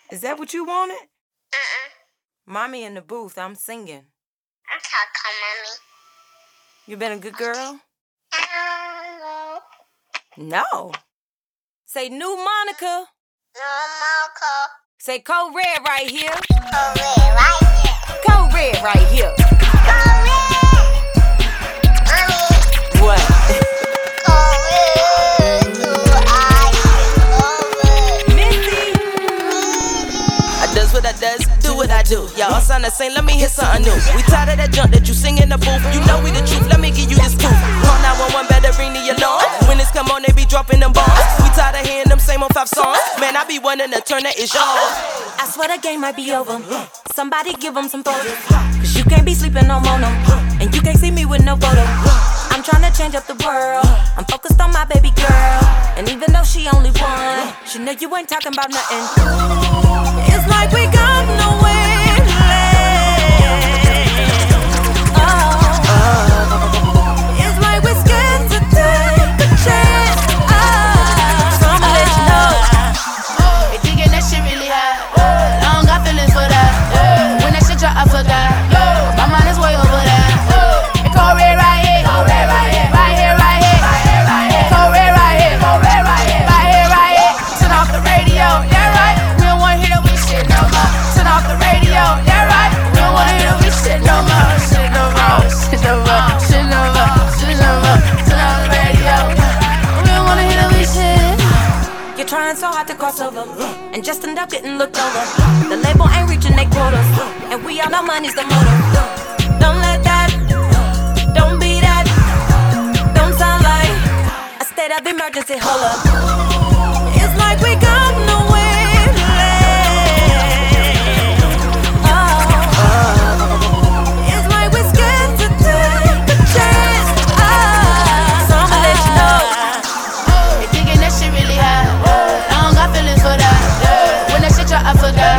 Is that what you wanted? Uh-uh. Mommy in the booth, I'm singing. I'm talking, Mommy. You been a good girl? No. No. Say new Monica. No, Monica. Say Code Red right here. Code Red right here. Code Red right here. Code Red. Mommy. What? Code Red. Missy. I does what I does, do what I do. Y'all sound the same, let me hear something new. We tired of that junk that you sing in the booth. You know we the truth, let me give you this proof. Call 911, better ring the alarm. When it's come on, they be dropping them bombs. We tired of hearing them same old 5 songs. Man, I be wanting to turn that ish off. I swear the game might be over. Somebody give them some photos. Cause you can't be sleeping no more, no. And you can't see me with no photo. I'm trying to change up the world. I'm focused on my baby girl. And even though she only one, she know you ain't talking about nothing. It's like we got nowhere left. It's like we're scared to take a chance. So I'ma let you know. They thinking that shit really hot. I don't got feelings for that. When that shit drop, I forgot. My mind is way over that. It Code Red right here. Code Red right here. Right here, right here. Code Red right here. Code Red right here. Right here, right here. Turn off the radio. Yeah, right. We don't wanna hear that we shit no more. Turn off the radio. Yeah, right. We don't wanna hear that we shit no more. Shit no more. Shit no more. Shit no more. Shit no more. Turn off the radio. We don't wanna hear that we shit. You're trying so hard to cross over and just end up getting looked over. The label ain't reaching their quotas, and we all know money's the motive. Don't let that, don't be that, don't sound like a state of emergency. Hold up. It's like we got nowhere left. It's like we're scared to take a chance. So I'ma let you know. They thinking that shit really hot. I don't got feelings for that. When that shit drop, I forgot.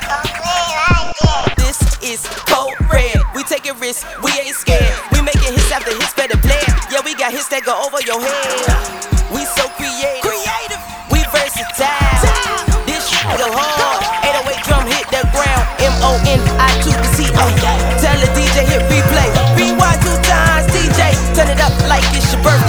This is Code Red. We taking risks, we ain't scared. We making hits after hits, better play it. Yeah, we got hits that go over your head. We so creative. We versatile. This shit go hard. 808 drum hit the ground. MONI2CO. Tell the DJ hit replay. Rewind 2 times, DJ. Turn it up like it's your birthday.